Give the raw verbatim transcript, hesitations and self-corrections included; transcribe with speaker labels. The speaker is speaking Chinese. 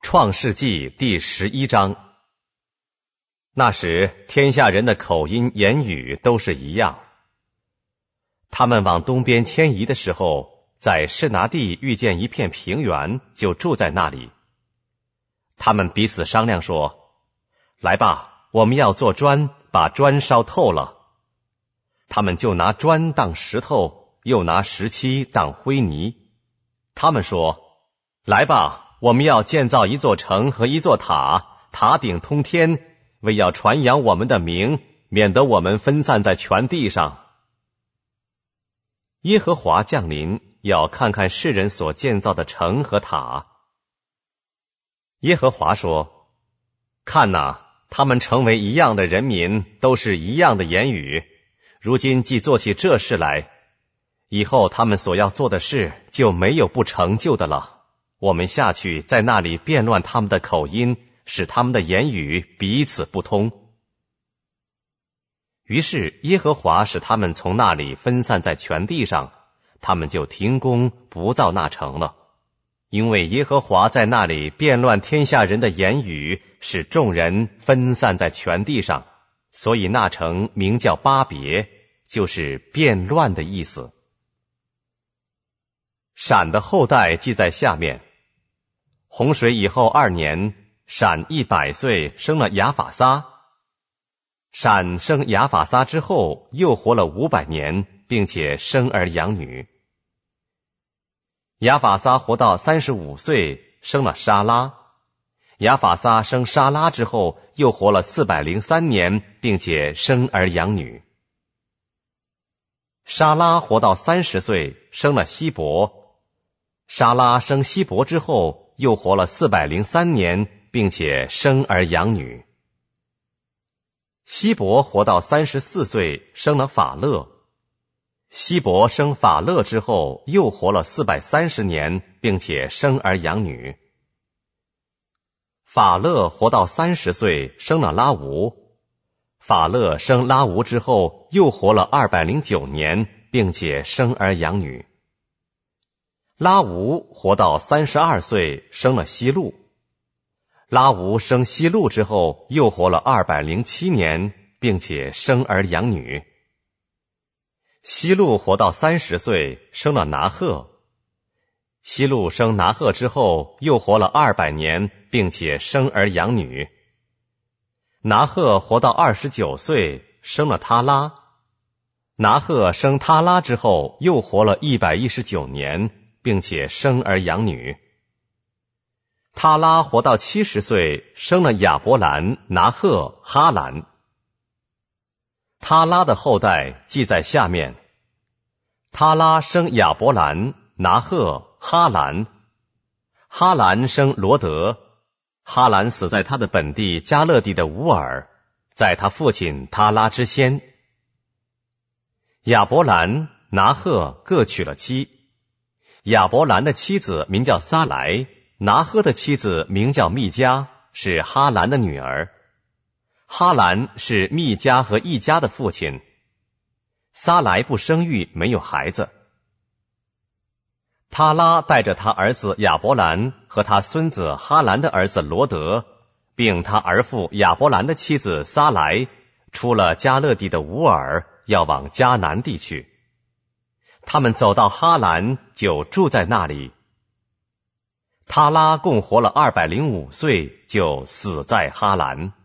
Speaker 1: 创世纪第十一章。那时天下人的口音言语都是一样。他们往东边迁移的时候，在示拿地遇见一片平原，就住在那里。他们彼此商量说，来吧，我们要做砖，把砖烧透了。他们就拿砖当石头，又拿石漆当灰泥。他们说，来吧，我们要建造一座城和一座塔，塔顶通天，为要传扬我们的名，免得我们分散在全地上。耶和华降临，要看看世人所建造的城和塔。耶和华说，看哪，他们成为一样的人民，都是一样的言语，如今既做起这事来，以后他们所要做的事就没有不成就的了。我们下去在那里变乱他们的口音，使他们的言语彼此不通。于是耶和华使他们从那里分散在全地上，他们就停工不造那城了。因为耶和华在那里变乱天下人的言语，使众人分散在全地上，所以那城名叫巴别，就是变乱的意思。闪的后代记在下面。洪水以后二年，闪一百岁，生了亚法撒。闪生亚法撒之后，又活了五百年，并且生儿养女。亚法撒活到三十五岁，生了沙拉。亚法撒生沙拉之后，又活了四百零三年，并且生儿养女。沙拉活到三十岁，生了希伯。沙拉生希伯之后，又活了四百零三年，并且生儿养女。希伯活到三十四岁，生了法勒。希伯生法勒之后，又活了四百三十年，并且生儿养女。法勒活到三十岁，生了拉吾。法勒生拉吾之后，又活了二百零九年，并且生儿养女。拉吾活到三十二岁，生了希路。拉吾生希路之后，又活了二百零七年，并且生儿养女。希路活到三十岁，生了拿鹤。希路生拿鹤之后，又活了二百年，并且生儿养女。拿鹤活到二十九岁，生了他拉。拿鹤生他拉之后，又活了一百一十九年，并且生儿养女。他拉活到七十岁，生了亚伯兰、拿鹤、哈兰。他拉的后代记在下面。他拉生亚伯兰、拿鹤、哈兰。哈兰生罗德。哈兰死在他的本地加勒地的乌尔，在他父亲他拉之先。亚伯兰、拿鹤各娶了妻。亚伯兰的妻子名叫撒莱，拿鹤的妻子名叫密迦，是哈兰的女儿。哈兰是密迦和一家的父亲。撒莱不生育，没有孩子。他拉带着他儿子亚伯兰和他孙子哈兰的儿子罗德，并他儿父亚伯兰的妻子撒莱，出了加勒地的乌尔，要往迦南地去。他们走到哈兰，就住在那里。他拉共活了二百零五岁，就死在哈兰。